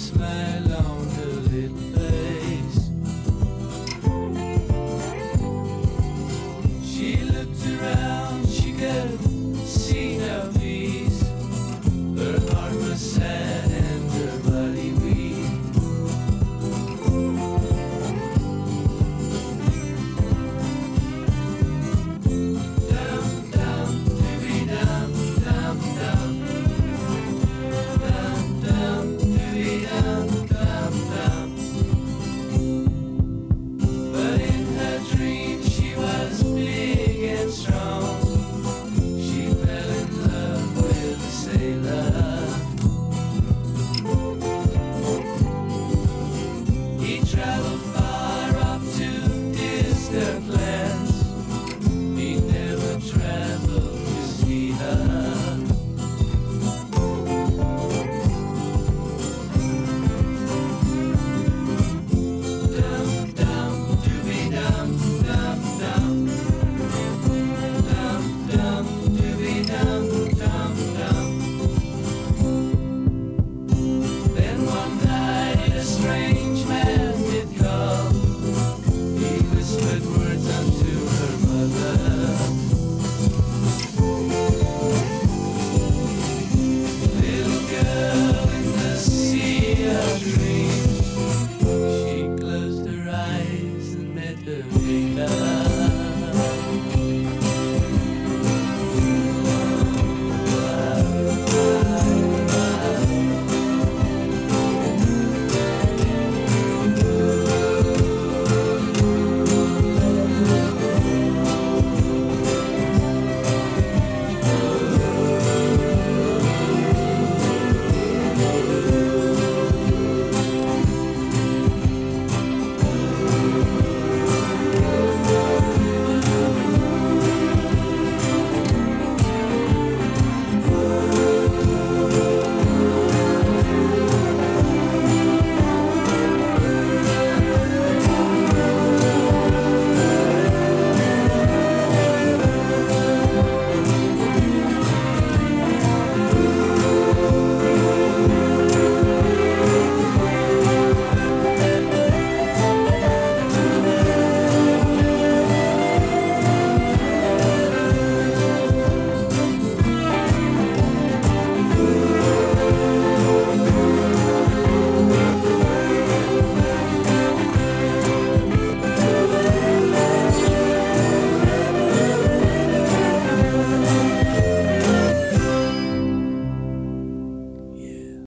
smile on her little face. She looked around, she could see no peace. Her heart was sad and her body weak. Dum dum dooby dum dum dum. Dum dum dooby dum dum dum. But in her dream she was big and strong. She fell in love with a sailor. He traveled far off to distant lands. He never traveled to see her. Dum dum dooby dum dum dum. Dum dum dooby dum dum dum. Then one night a strange man did come. He whispered words unto her mother. Little girl in the sea of dreams.